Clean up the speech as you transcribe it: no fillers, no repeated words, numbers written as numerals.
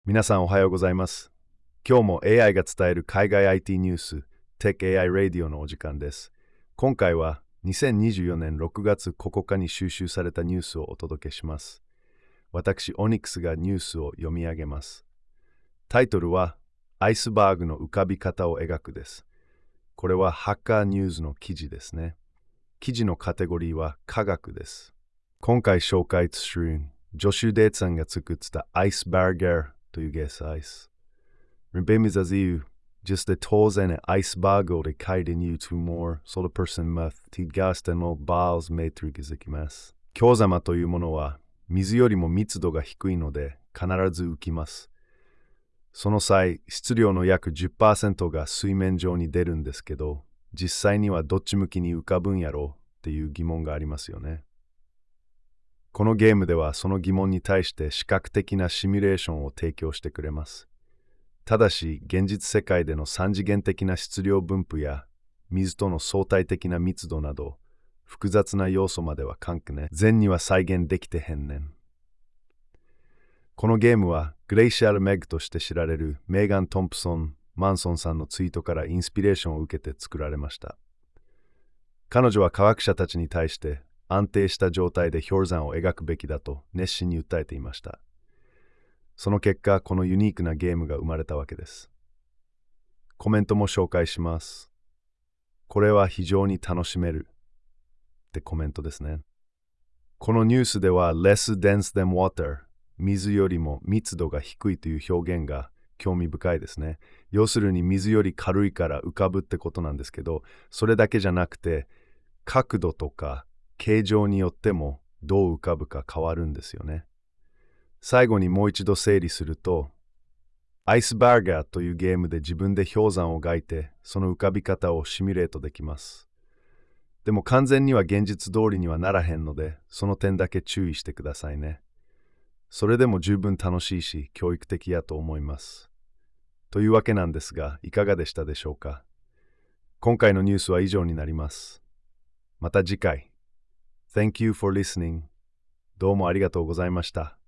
皆さんおはようございます。今日も AI が伝える海外 IT ニュース、Tech AI Radio のお時間です。今回は2024年6月9日に収集されたニュースをお届けします。私、オニックスがニュースを読み上げます。タイトルは、アイスバーグの浮かび方を描くです。これはハッカーニュースの記事ですね。記事のカテゴリーは科学です。今回紹介するジョシュ・デーツさんが作ったアイスバーガーというゲースアイス。Rebemos a just the tools and iceberg de kaiden you to more so the person must tidgastenのバールズメトリ気づきます。氷山というものは水よりも密度が低いので必ず浮きます。その際、質量の約 10% が水面上に出るんですけど、実際にはどっち向きに浮かぶんやろうっていう疑問がありますよね。このゲームではその疑問に対して視覚的なシミュレーションを提供してくれます。ただし、現実世界での三次元的な質量分布や水との相対的な密度など、複雑な要素までは関係ね。全には再現できてへんねん。このゲームは、グレイシャル・メグとして知られるメーガン・トンプソン・マンソンさんのツイートからインスピレーションを受けて作られました。彼女は科学者たちに対して安定した状態で氷山を描くべきだと熱心に訴えていました。その結果、このユニークなゲームが生まれたわけです。コメントも紹介します。これは非常に楽しめるってコメントですね。このニュースでは less dense than water 水よりも密度が低いという表現が興味深いですね。要するに水より軽いから浮かぶってことなんですけど、それだけじゃなくて角度とか形状によってもどう浮かぶか変わるんですよね。最後にもう一度整理すると、アイスバーガーというゲームで自分で氷山を描いて、その浮かび方をシミュレートできます。でも完全には現実通りにはならへんので、その点だけ注意してくださいね。それでも十分楽しいし、教育的やと思います。というわけなんですが、いかがでしたでしょうか。今回のニュースは以上になります。また次回。Thank you for listening. どうもありがとうございました。